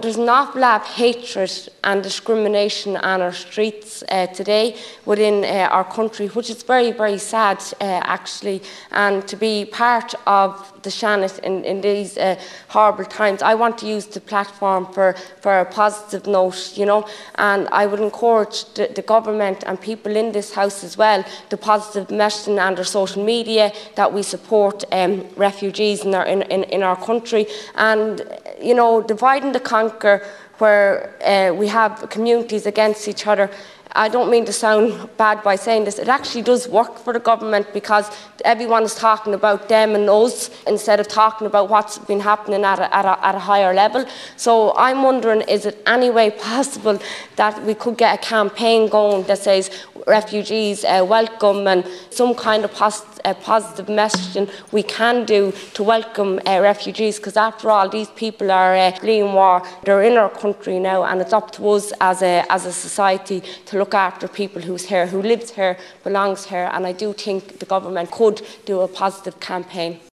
there's an awful lot of hatred and discrimination on our streets today within our country, which is very, very sad, actually. And to be part of the Seanad in these horrible times, I want to use the platform for a positive note, you know, and I would encourage the government and people in this House as well, the positive messaging and their social media, that we support refugees in our country. And, you know, divide and conquer, where we have communities against each other. I don't mean to sound bad by saying this, it actually does work for the government, because everyone is talking about them and us instead of talking about what's been happening at a higher level. So I'm wondering, is it any way possible that we could get a campaign going that says refugees welcome, and some kind of positive messaging we can do to welcome refugees, because after all, these people are fleeing war. They're in our country now, and it's up to us as a society to look after people who's here, who lives here, belongs here, and I do think the government could do a positive campaign.